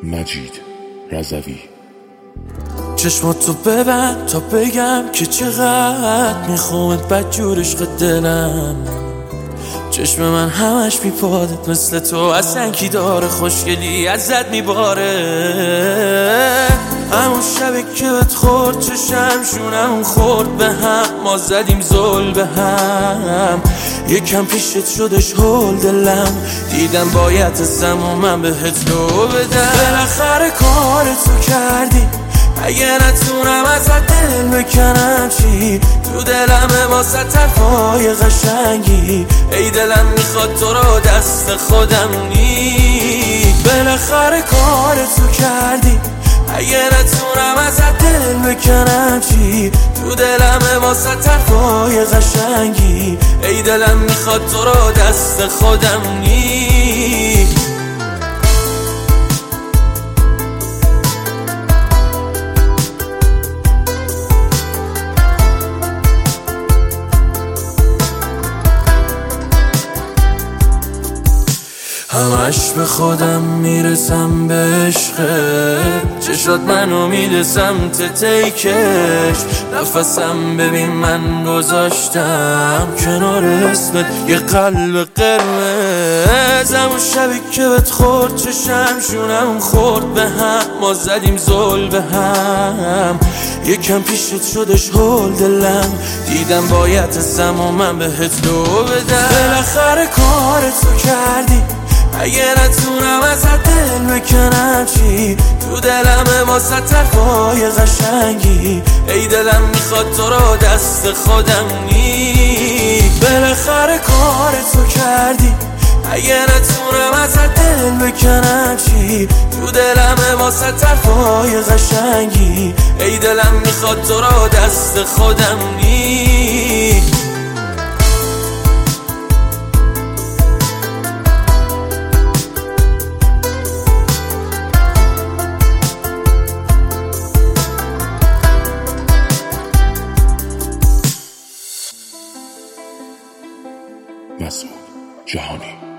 مجید رضوی. چشماتو ببند تا بگم که چقدر میخوامت بدجور عشق دلم. چشم من همش میپادت مثل تو اصلا کی داره خوشگلی ازت میباره. همون شبی که بهت خورد چشم شونم خورد به هم، ما زدیم زل به هم. یکم پیشت شدش هول دلم، دیدم باید ازم و من بهت لو بدم. بالاخره کارتو کردی، اگه نتونم ازت دل بکنم چی؟ تو دلم واسه حرفای قشنگی، ای دلم میخواد تو رو دست خودم نی. بالاخره کارتو کردی، اگه نتونم ازت دل بکنم چی؟ تو دلم واسه حرفای قشنگی، ای دلم میخواد تو رو دست خودم نی. همش به خودم میرسم به عشقت، چشات منو میده سمت تیکش. نفسم ببین من گذاشتم کنار اسمت یه قلب قرمز. همون شبی که بهت خورد چشم شونم خورد به هم، ما زدیم زل به هم. یکم پیشت شدش هول دلم، دیدم باید ازم و من بهت لو بدم. بالاخره کارتو کردی، اگه نتونم ازت دل بکنم چی؟ تو دلم واسه حرفای قشنگی، ای دلم میخواد تو رو دست خودم نی. بالاخره کارتو کردی، اگه نتونم ازت دل بکنم چی؟ تو دلم واسه حرفای قشنگی، ای دلم میخواد تو رو دست خودم نی. مسعود جهانی.